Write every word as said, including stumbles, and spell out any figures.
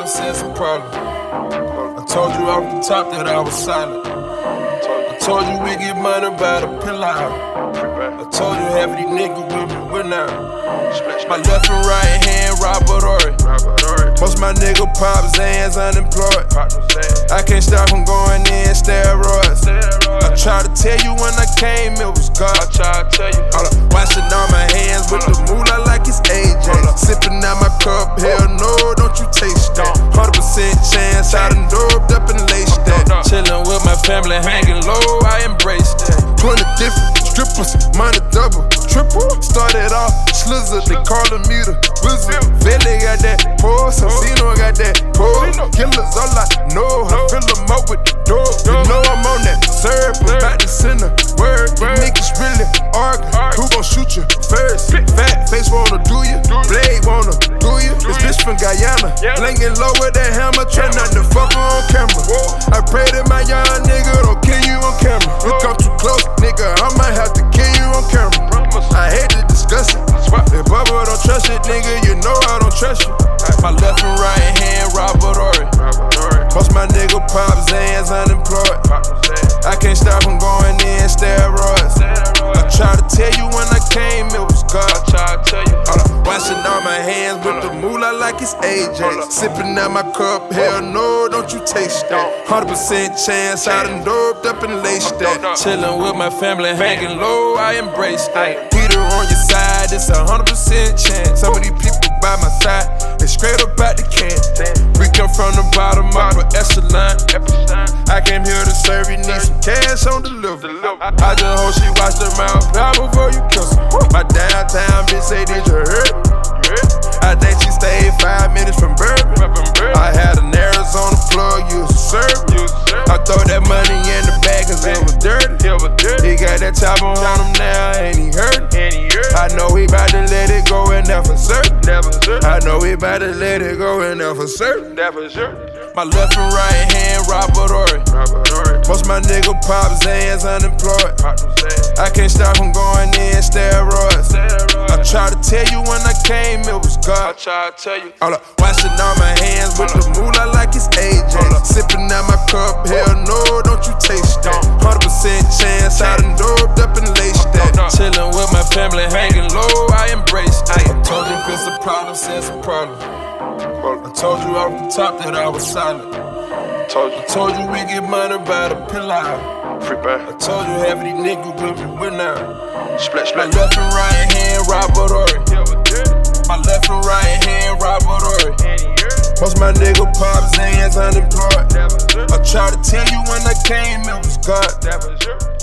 problem since a problem. I told you off the top that I was silent. I told you we get money by the pillar. I told you half of these niggas with me, we're not. My left and right hand, Robert Ory. Most my nigga Pop Zan's unemployed. I can't stop from going in steroids. I tried to tell you when I came, it was God. I tried to tell you. Hold up. Washing all my hands with the moolah like it's A J. Sipping out my cup, hell no, don't you taste that. one hundred percent chance, I done doped up and laced that. Chillin' with my family, hanging low, I embrace that. twenty different strippers, money double, triple. Started off slizzer, they callin' me the wizard. Vele got that pose, Santino got that pose. Killers all I know, I fill them up with the dope. You know I'm on that serve, about to send a word. You niggas really arguing, who gon' shoot you first? Fat face wanna do you, Blade wanna do you. This bitch from Guyana, blingin' low with that hammer, try not to fuck her on camera. I pray that my young nigga don't kill you on camera. You come too close, nigga, I might have to kill you on camera. I hate to discuss it. If Bubba don't trust it, nigga, you know I don't trust you. My left and right hand, Robert Ory. Most my nigga Pop Zan's unemployed. I can't stop from going in steroids. I tried to tell you when I came, it was God. I tried to tell you. Hold up. Washing all my hands with the moolah like it's A J. Sipping out my cup, hell no, don't you taste that. one hundred percent chance, I done doped up and laced that. Chillin' with my family, hanging low, I embrace that. Peter on your side, it's a one hundred percent chance. Some of these people by my side, they straight up out the can. We come from the bottom, upper echelon. I came here to serve, you need some cash on delivery. I just hope she watch the mouth pound before you kiss her. My downtown bitch say, did you hear me? I think she stayed five minutes from Bourbon. I had an Arizona plug, used to serve. I throw that money in the bag cause it was dirty. He got that chopper on him now and he hurt. I know he bout to let it go and that for certain. I know he bout to let it go and that for certain. My left and right hand, Robert Ory. Most my nigga Pop Zan's unemployed. I can't stop from going in steroids. I tried to tell you when I came, it was God. I tried to tell you. Hold up. Washing all my hands with the moolah like it's A J. Sipping out my cup, hell no, don't you taste that. one hundred percent chance, I done doped up and laced that. Chillin' with my family, hanging low, I embrace that. I told you if it's a problem, since a problem. I told you off the top that I was silent. I told you, I told you we get money by the pillar. I told you half of these niggas with me, we're not. My left and right hand, Robert Ory. My left and right hand, Robert Ory. Most my nigga Pop Zan's unemployed. I tried to tell you when I came, it was God.